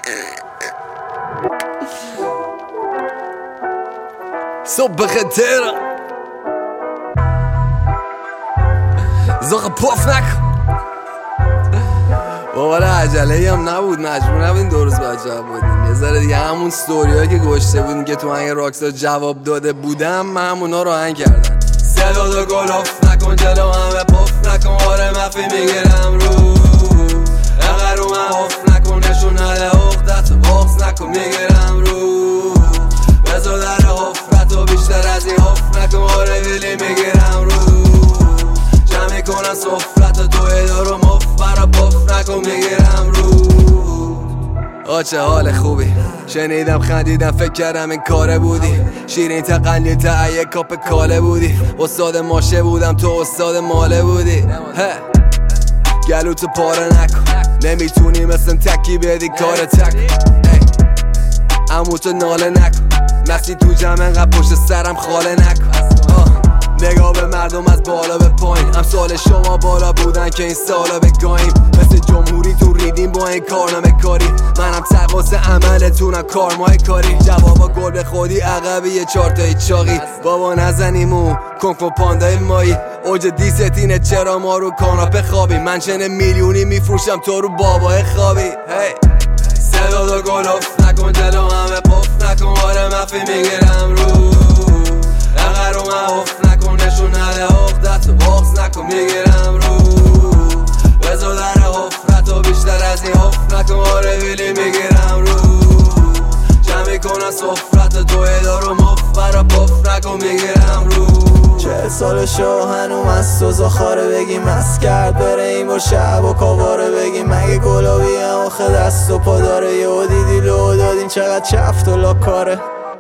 صبح خطر زاق پاف نکن بالا عجله هم نبود، مجبور نبودیم 2 روز باید جواب بودیم. یه ذره دیگه همون ستوریایی که گوشته بودیم که تو آهنگ راکستار جواب داده بودم، من همونا رو آهنگ کردم. صدا دو گل اف نکن جلو همه پاف نکن، آره مفی میگیرم رو اقر رو من اف نکن، نشون نده اخدت باخص نکن میگیرم رو بزا در حفرت و بیشتر از این حف نکن، آره ویلی میگیرم رو جمعی کنن صفرت و توی دارو مف برا پاف نکن میگیرم رو. چه حال خوبی شنیدم خندیدم فکر کردم این کاره بودی، شیرین تقلیل تا یک کاپ کاله بودی، استاد ماشه بودم تو استاد ماله بودی. گلوتو پاره نکن نمیتونی مثل تکی بدی کار تک، امو تو ناله نکن نسی تو جمع انقدر پشت سرم خاله نکن. نگاه به مردم از بالا به پایین، امثال شما بالا بودن که این سالا بگاهیم، مثل جمهوری تو ریدیم با این کارنامه کاری، منم تقاس عملتونم کارمای کاری، جوابا گل به خودی عقبی یه 4 تایی چاقی، بابا نزنیمو کنکو پاندای مایی، اوج دیستینه چرا ما رو کاناپه خوابی، من چنه میلیونی میفروشم تو رو بابای خوابی. صدا دو گل اف نکن جلو همه پاف نکن، آره مفی میگیرم رو اقر رو من اف نکن، نشون نده اخدت و باخص نکن میگیرم رو بزا در حفرت و بیشتر از این حف نکن، آره ویلی میگیرم رو جمعی کنن صفرت و توی دارو مف برا پاف نکن میگیرم رو. 40 سال شو هنوم از تو زخاره بگیم مست کرد بره این بار شب و کاباره بگیم مگه گلابی هم آخه دست و پا داره، یه دیدی لو دادین چقدر چفت و لاکاره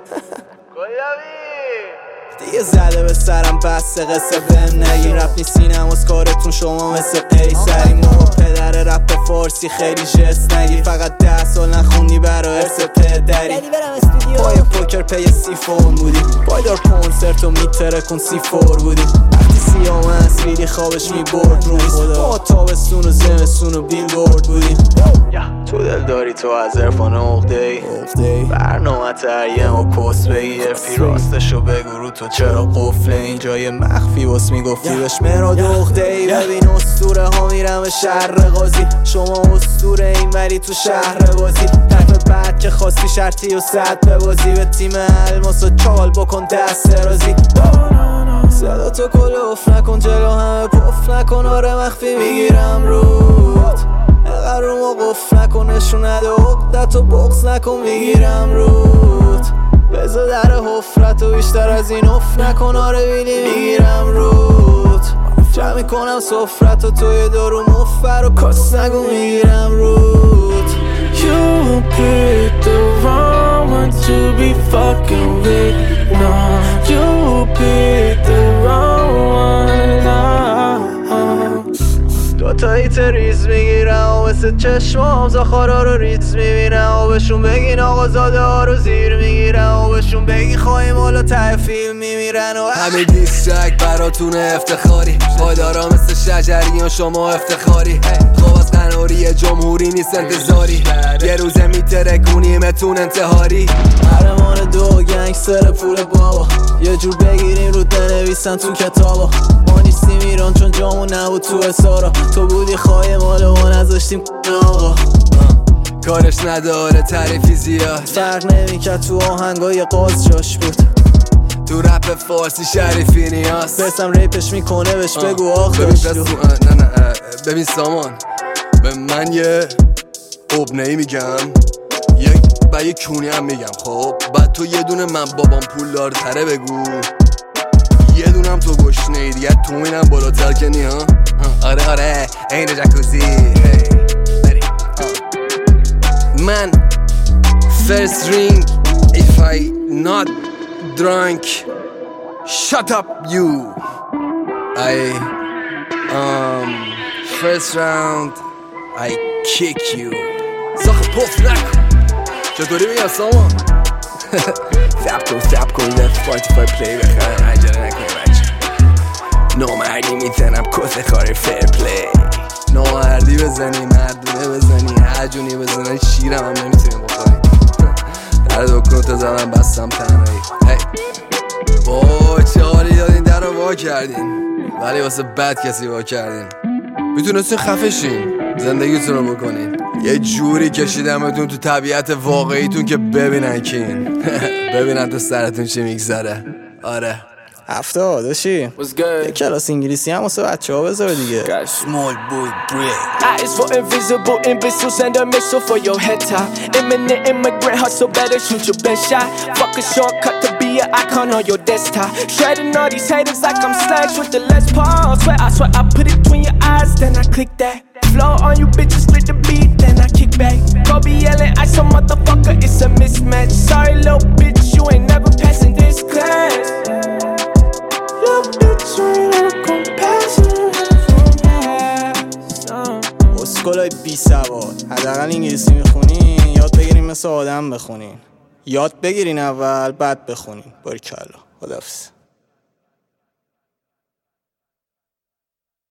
دیگه زده به سرم بسته قصه بهم نگین، رفت نیستینم از کارتون شما مثل قیصرین، ما پدر رپ فارسی خیلی جست نگی، فقط 10 سال نخوندی برا ارث پدری، پای پوکر پی سیفون بودی، پایدار کنسرت و میتره کن C4 بودی، وقتی سیام اسویلی خوابش میبرد رو خدا، ما تابستون و زمستون و بیلبورد بودیم، تو دل داری تو از عرفان عقده‌ای برنامه تریم و کس بگیر پی راستشو بگو رو تو چرا قفله، این جای مخفی بس میگفتی بهش مراد عقده‌ای، ببین اسطوره ها میرم به شهر قاضی، شما اسطوره این ولی تو شهر بازی، طرف بعد که خواستی شرطی و صد ببازی، به تیم الماس و چال بکن دست رازی، صدا تو کل اف نکن جلو همه پف نکن، آره مخفی میگیرم رود اقر رو ما قفل نکن، نشون نده عقدت و بغض نکن میگیرم رود بزا در حفرت و بیشتر از این اف نکن، آره ویلی میگیرم رود جمعی کنم صفرت و توی دارو مفر و کاس نگو میگیرم رود. You picked the wrong one to be fucking with, no. You picked the wrong one, دوتایی ریز میگیرم و مثل چشمام زخارا رو ریز میبینم و بهشون بگین آقا زاده ها رو زیر میگیرم و بهشون بگین خواهیم حالا ته فیلم میمیرن و همه دیسترک براتون افتخاری، پایدارا مثل شجریان شما افتخاری، خواب از قناری جمهوری نیست انتظاری، یه روزه میترکونیمتون انتحاری، قهرمان دو گنگستر پول بابا، یه جور بگیریم رو بنویسن تو کتابا، ما نیستیم ایران چون جامون نبود تو اسارا، تو بودی خواهی مالو ما نذاشتیم آقا، کارش نداره تعریفی زیاد، فرق نمیکرد تو آهنگای قاز جاش بود، تو رپ فارسی شریفی نیاز، برسم ریپش میکنه بهش بگو آخرش دو. نه ببین سامان، به من یه ابنهی میگم یه کونی هم میگم، خب بعد تو یه دونه من بابام پولدار تره بگو، یه دونم تو گشنه دیگه تو اینم بالاتر کنی ها، آره این جکوزی من first ring if I not drunk shut up you I first round I kick you زخ پف نکن چطوری بگم سامان ثب کن لفت 45 پلی بخرم عجله نکنی بچه نامردی میزنم کس خاری فیر پلی، نامردی بزنی مردونه بزنی هر جونی بزنی شیرم هم نمیتونیم زدم بستم تنهایی. چه حالی دادین در رو وا کردین، ولی واسه بد کسی وا کردین. میتونستین خفشین، زندگیتون رو بکنین. یه جوری کشیدمتون تو طبیعت واقعیتون که ببینن کین. ببینن تو سرتون چی میگذره. آره 70 داشتی یه کلاس انگلیسی هم واسه بچه ها بذار دیگه. Small boy break. Eyes for invisible imbeciles and a missile for your head top. Imminent immigrant hustle, better shoot your best shot. Fuck a shortcut to be an icon on your desktop. Shredding all these haters like I'm Slash with the Les Paul. Swear I put it between your eyes, then I click that. Flow on you bitches, split the beat, then I kick back. Kobe yelling, I some motherfucker, it's a mismatch. Sorry little bitch, you ain't never passing this class. Little bitch, you ain't never gon' pass it. اسکولای بی سواد، حداقل انگلیسی میخونین یاد بگیرین مثل آدم بخونین. یاد بگیرین اول بعد بخونین. باریکلا. خداحافظ.